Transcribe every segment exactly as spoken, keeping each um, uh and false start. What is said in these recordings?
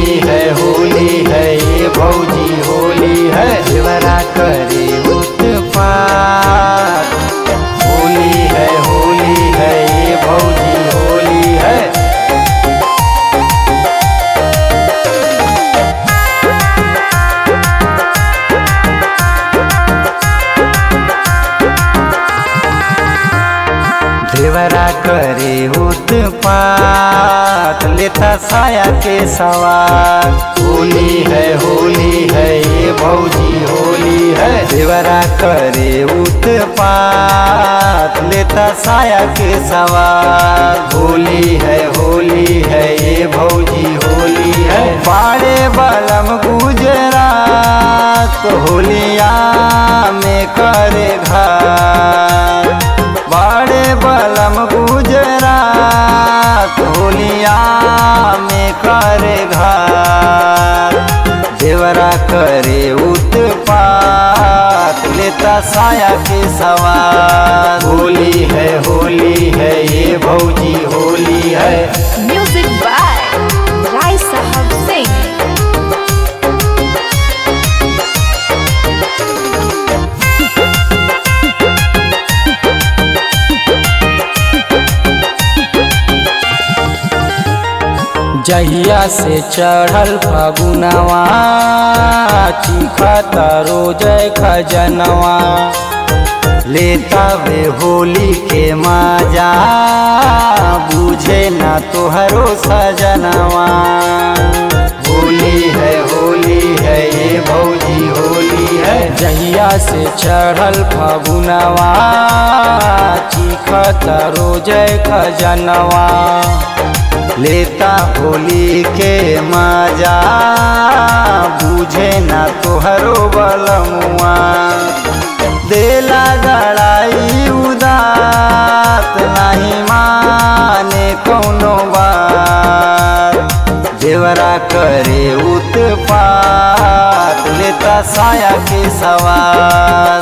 होली है होली है ये भौजी होली है। देवरा करे उत्पात। होली है होली है ये भौजी होली है। देवरा करे उत्पात लेता साया के सवार। होली है होली है ये भौजी होली है। देवरा करे उत्पात लेता साया के सवार। होली है होली है ये भौजी होली है। बाड़े बलम गुजरात होलिया में करे घर। बाड़े बलम गुजरात होलिया में करे घर। देवरा करे उत्पात लेता साया के सवार। होली है होली है ये भौजी होली है। म्यूजिक बाय राय साहब सिंह। जहिया से चढ़ल फगुनवा चिखता रोज खजनवा। लेता वे होली के मजा बुझे ना तोहरो सजनवा। होली है होली है ये भौजी होली है। जहिया से चढ़ल फगुनवा चिखता रोज खजनवा। लेता होली के मजा बुझे ना तोहरो बलमुआ। देला गड़ाई उदात नहीं माने कौनो बात। देवरा करे उत्पात लेता साया के सवार।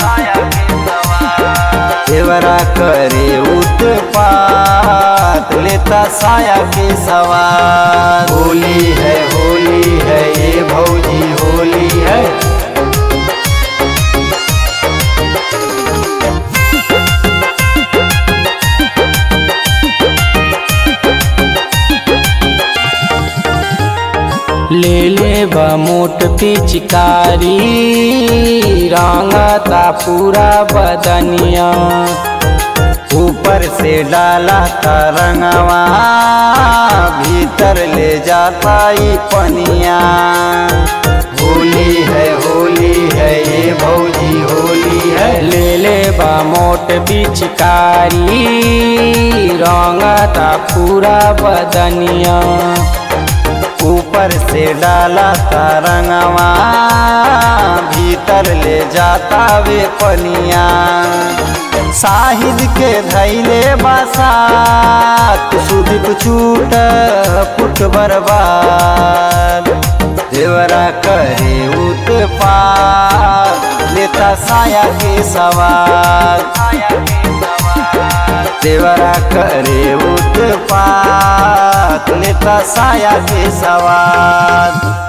देवरा करे उत्पात लेता साया के सवार। होली है होली है ये भौजी होली है। ले ले बा मोट पिचकारी रंगता पूरा बदनिया। ऊपर से डाला तरंगवा भीतर ले जाता ई पनिया। होली है होली है ये भौजी होली है। ले ले बा मोट पिचकारी रंगता पूरा बदनिया। ऊपर से डाला तरंगवा भीतर ले जाता वे पनिया। साहिद के धैले बसात सुदीप चूट पुट बर्बाद। देवरा करे उत्पात लेता साया के सवार। देवरा करे उत्पात लेता साया के सवार।